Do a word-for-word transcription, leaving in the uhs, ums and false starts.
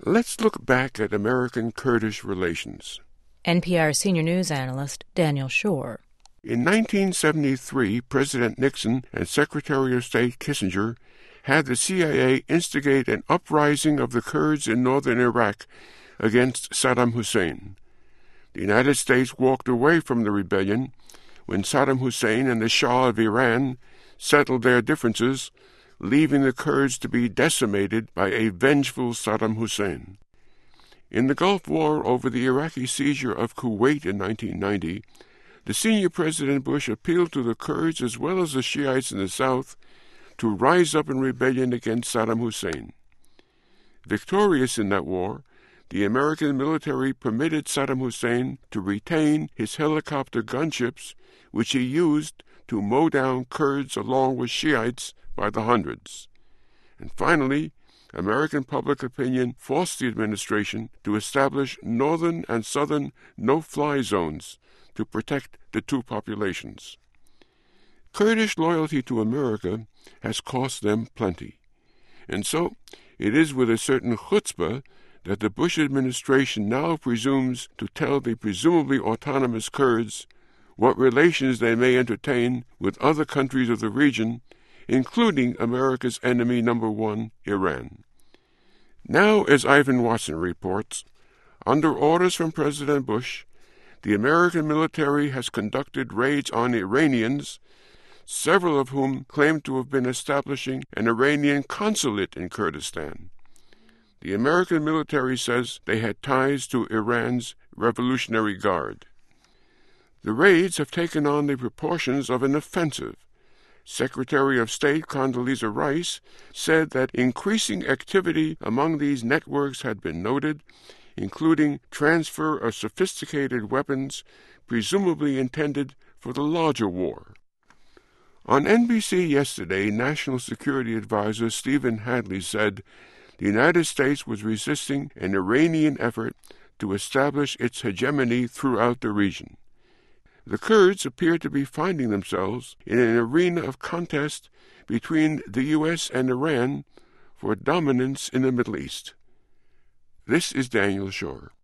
Let's look back at American-Kurdish relations. N P R senior news analyst Daniel Schorr. In nineteen seventy-three, President Nixon and Secretary of State Kissinger had the C I A instigate an uprising of the Kurds in northern Iraq against Saddam Hussein. The United States walked away from the rebellion when Saddam Hussein and the Shah of Iran settled their differences, leaving the Kurds to be decimated by a vengeful Saddam Hussein. In the Gulf War over the Iraqi seizure of Kuwait in nineteen ninety, the senior President Bush appealed to the Kurds as well as the Shiites in the south to rise up in rebellion against Saddam Hussein. Victorious in that war, the American military permitted Saddam Hussein to retain his helicopter gunships, which he used to mow down Kurds along with Shiites by the hundreds. And finally, American public opinion forced the administration to establish northern and southern no-fly zones to protect the two populations. Kurdish loyalty to America has cost them plenty, and so it is with a certain chutzpah that the Bush administration now presumes to tell the presumably autonomous Kurds what relations they may entertain with other countries of the region, including America's enemy number one, Iran. Now, as Ivan Watson reports, under orders from President Bush, the American military has conducted raids on Iranians, several of whom claim to have been establishing an Iranian consulate in Kurdistan. The American military says they had ties to Iran's Revolutionary Guard. The raids have taken on the proportions of an offensive. Secretary of State Condoleezza Rice said that increasing activity among these networks had been noted, including transfer of sophisticated weapons, presumably intended for the larger war. On N B C yesterday, National Security Advisor Stephen Hadley said the United States was resisting an Iranian effort to establish its hegemony throughout the region. The Kurds appear to be finding themselves in an arena of contest between the U S and Iran for dominance in the Middle East. This is Daniel Schorr.